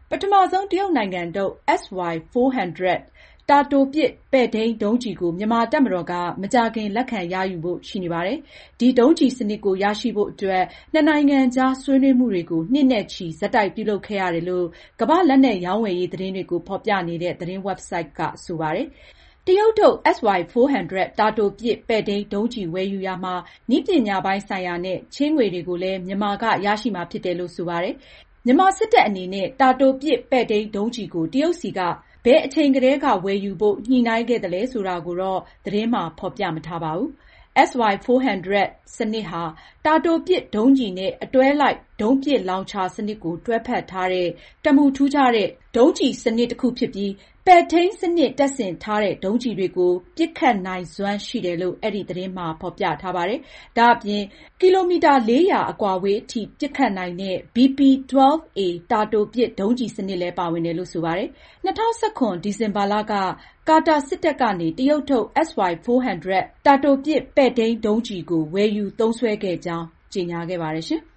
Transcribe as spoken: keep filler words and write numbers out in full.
ပထမဆုံးတရုတ်နိုင်ငံထုတ် အက်စ် ဝိုင် four hundred တာတိုပစ်ပဲ့ထိန်းဒုံးကျည်ကိုမြန်မာတပ်မတော်ကမကြာခင်လက်ခံရယူဖို့ရှိနေပါတယ်။ ဒီဒုံးကျည်စနစ်ကိုရရှိဖို့အတွက်နှစ်နိုင်ငံကြားဆွေးနွေးမှုတွေကိုနှစ်နဲ့ချီဆက်တိုက်ပြုလုပ်ခဲ့ရတယ်လို့ကမ္ဘာ့လက်နက်ရောင်းဝယ်ရေးသတင်းတွေကိုဖော်ပြနေတဲ့သတင်းဝက်ဘ်ဆိုက်ကဆိုပါတယ်။ တရုတ်ထုတ် အက်စ် ဝိုင် four hundred တာတိုပစ်ပဲ့ထိန်းဒုံးကျည်ဝယ်ယူရာမှာနည်းပညာပိုင်းဆိုင်ရာနဲ့ချေးငွေတွေကိုလည်းမြန်မာကရရှိမှာဖြစ်တယ်လို့ဆိုပါတယ်။ မြန်မာစစ်တပ်အနေနဲ့တာတိုပစ်ပဲ့ထိန်းဒုံးကျည်ကိုတရုတ်ဆီကဘယ်အချိန်ကတည်းကဝယ်ယူဖို့ညှိနှိုင်းခဲ့သလဲဆိုတာကိုတော့သတင်းမှာဖော်ပြမထားပါဘူး။ အက်စ် ဝိုင် four hundred စနစ်ဟာတာတိုပစ်ဒုံးကျည်နဲ့အတွဲလိုက်ဒုံးပစ်လောင်ချာစနစ်ကိုတွဲဖက်ထားတဲ့တမူထူးခြားတဲ့ဒုံးကျည်စနစ်တခုဖြစ်ပြီးပဲ့ထိန်းစနစ်တပ်ဆင်ထားတဲ့ဒုံးကျည်တွေကိုပစ်ခတ်နိုင်စွမ်းရှိတယ်လို့အဲဒီသတင်းမှာဖော်ပြထားပါတယ်။ ဒါအပြင်ကီလိုမီတာလေးရာအကွာအဝေးအထိပစ်ခတ်နိုင်တဲ့ ဘီ ပီ twelve A တာတိုပစ်ဒုံးကျည်စနစ်လည်းပါဝင်တယ်လို့ဆိုပါတယ်။ ၂၀၁၇ဒီဇင်ဘာလကကာတာစစ်တပ်ကနေတရုတ်ထုတ် အက်စ် ဝိုင် four hundred တာတိုပစ်ပဲ့ထိန်းဒုံးကျည်ကိုဝယ်ယူသုံးစွဲခဲ့ကြောင်းကြေညာခဲ့ပါတယ်ရှင်။